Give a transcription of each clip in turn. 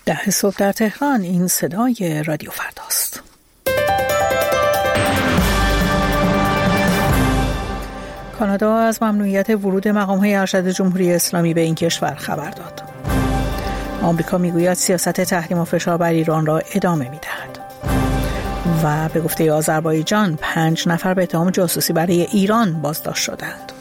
10 صبح در تهران. این صدای رادیو فرداست. کانادا از ممنوعیت ورود مقام‌های ارشد جمهوری اسلامی به این کشور خبر داد. آمریکا میگوید سیاست تحریم و فشار بر ایران را ادامه می‌دهد. و به گفته آذربایجان 5 نفر به اتهام جاسوسی برای ایران بازداشت شدند.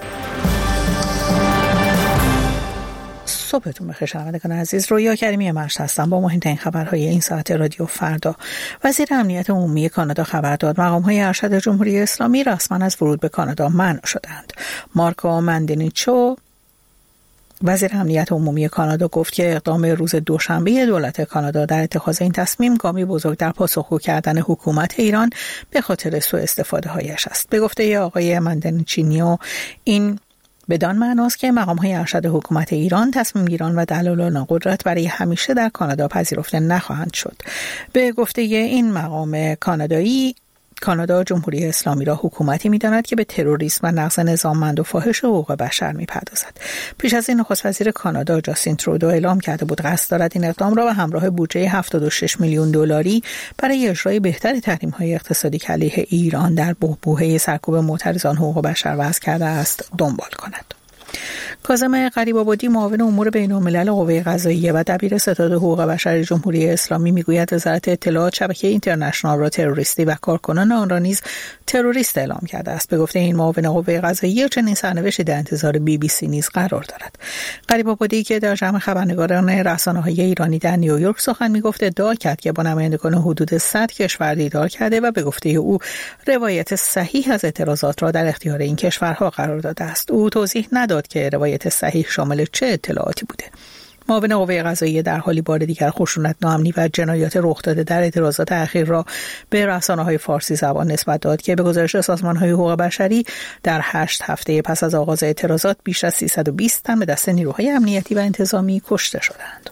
صبحتون بخیر شنوندگان عزیز، رویا کریمی مشت هستم با مهمترین خبرهای این ساعت رادیو فردا. وزیر امنیت عمومی کانادا خبر داد مقام‌های ارشد جمهوری اسلامی رسما از ورود به کانادا منع شدند. مارکو مندنیچو وزیر امنیت عمومی کانادا گفت که اقدام روز دوشنبه دولت کانادا در اتخاذ این تصمیم گامی بزرگ در پاسخگو کردن حکومت ایران به خاطر سوء استفاده هایش است. به گفته آقای مندنیچینیو این بدان معناست که مقام‌های ارشد حکومت ایران تصمیم‌گیران و دلالان قدرت برای همیشه در کانادا پذیرفته نخواهند شد. به گفته این مقام کانادا جمهوری اسلامی را حکومتی می‌داند که به تروریسم و نقض نظاممند و فاحش حقوق بشر می‌پردازد. پیش از این نخست وزیر کانادا جاستین ترودو اعلام کرده بود قصد دارد این اقدام را به همراه بودجه 76 میلیون دلاری برای اجرای بهتر تحریم‌های اقتصادی که علیه ایران در بحبوحه سرکوب معترضان حقوق بشر وضع کرده است دنبال کند. کاظم غریب‌آبادی معاون امور بین‌الملل قوه قضاییه و دبیر ستاد حقوق بشر جمهوری اسلامی میگوید وزارت اطلاعات شبکه اینترنشنال را تروریستی و کارکنان آن را نیز تروریست اعلام کرده است. به گفته این معاون قوه قضاییه چنین سرنوشتی در انتظار BBC نیز قرار دارد. غریب‌آبادی که در جمع خبرنگاران رسانه‌های ایرانی در نیویورک سخن میگفت ادعا کرد که با نمایندگان حدود 100 کشور دیدار کرده و به گفته او روایت صحیح از اعتراضات را در اختیار این کشورها قرار داده است. او توضیح نداد که روایت صحیح شامل چه اطلاعاتی بوده. معاون قوه قضاییه در حالی بار دیگر خشونت، ناامنی و جنایات رخ داده در اعتراضات اخیر را به رسانه‌های فارسی زبان نسبت داد که به گزارش سازمان‌های حقوق بشری در 8 هفته پس از آغاز اعتراضات بیش از 320 تن به دست نیروهای امنیتی و انتظامی کشته شدند.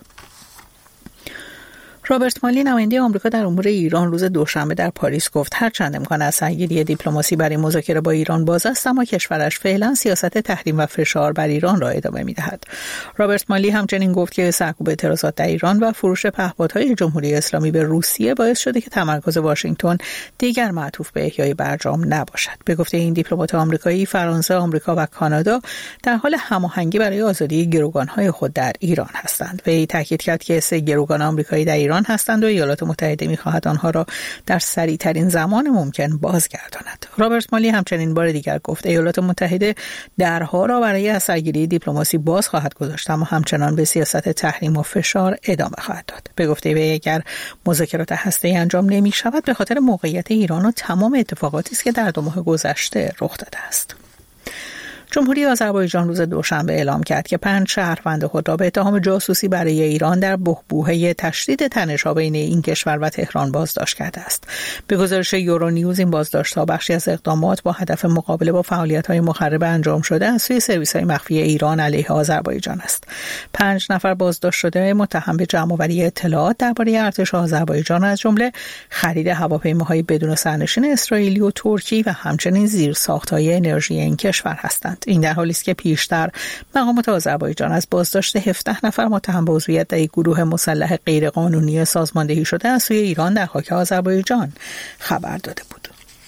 رابرت مالی نماینده آمریکا در امور ایران روز دوشنبه در پاریس گفت هرچند امکان از سعی دیپلماسی برای مذاکره با ایران باز است، اما کشورش فعلا سیاست تحریم و فشار بر ایران را ادامه می‌دهد. رابرت مالی همچنین گفت که سرکوب اعتراضات در ایران و فروش پهپادهای جمهوری اسلامی به روسیه باعث شده که تمرکز واشنگتن دیگر معطوف به احیای برجام نباشد. به گفته این دیپلمات آمریکایی، فرانسه، آمریکا و کانادا در حال هماهنگی برای آزادی گروگان‌های خود در ایران هستند. وی تاکید کرد که 3 گروگان آمریکایی در ایران هستند و ایالات متحده می‌خواهد آنها را در سریع‌ترین زمان ممکن بازگرداند. رابرت مالی همچنین بار دیگر گفت ایالات متحده درها را برای اثرگیری دیپلماسی باز خواهد گذاشت، اما همچنان به سیاست تحریم و فشار ادامه خواهد داد. به گفته وی اگر مذاکرات هسته‌ای انجام نمی‌شود به خاطر موقعیت ایران و تمام اتفاقاتی است که در 2 ماه گذشته رخ داده است. جمهوری آذربایجان روز دوشنبه اعلام کرد که 5 شهروند خود را به اتهام جاسوسی برای ایران در بحبوحه تشدید تنش‌ها بین این کشور و تهران بازداشت کرده است. به گزارش یورونیوز این بازداشت‌ها بخشی از اقدامات با هدف مقابله با فعالیت‌های مخرب انجام شده از سوی سرویس‌های مخفی ایران علیه آذربایجان است. 5 نفر بازداشت شده متهم به جمع‌آوری اطلاعات درباره ارتش آذربایجان از جمله خرید هواپیماهای بدون سرنشین اسرائیلی و ترکی و همچنین زیرساخت‌های انرژی این کشور هستند. این در حالی است که پیشتر مقامات آذربایجان از بازداشت 17 نفر متهم به عضویت در یک گروه مسلح غیرقانونی سازماندهی شده از سوی ایران در خاک آذربایجان خبر داده بود.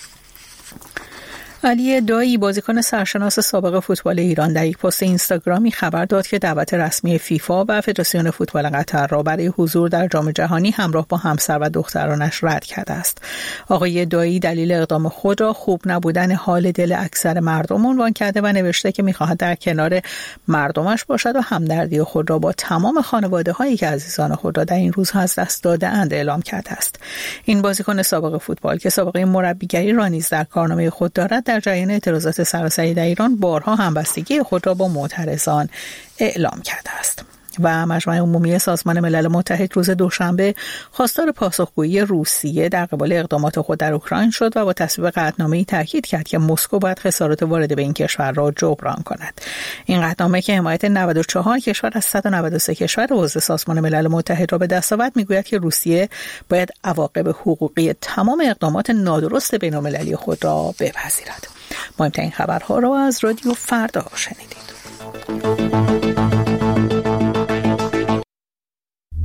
علی دایی بازیکن سرشناس سابق فوتبال ایران در یک پست اینستاگرامی خبر داد که دعوت رسمی فیفا و فدراسیون فوتبال قطر را برای حضور در جام جهانی همراه با همسر و دخترانش رد کرده است. آقای دایی دلیل اقدام خود را خوب نبودن حال دل اکثر مردم عنوان کرده و نوشته که می‌خواهد در کنار مردمش باشد و همدردی خود را با تمام خانواده‌هایی که عزیزان خود را در این روزها از دست داده‌اند اعلام کرده است. این بازیکن سابق فوتبال که سابقه مربیگری را نیز در کارنامه خود دارد در جریان اعتراضات سراسری در ایران بارها همبستگی خود را با معترضان اعلام کرده است. و مجمع عمومی سازمان ملل متحد روز دوشنبه خواستار پاسخگویی روسیه در قبال اقدامات خود در اوکراین شد و با تصویب قطعنامه‌ای تاکید کرد که مسکو باید خسارات وارده به این کشور را جبران کند. این قطعنامه که حمایت 94 کشور از 193 کشور عضو سازمان ملل متحد را به دست آورد میگوید که روسیه باید عواقب حقوقی تمام اقدامات نادرست بین‌المللی خود را بپذیرد. مهمترین خبرها را از رادیو فردا شنیدید.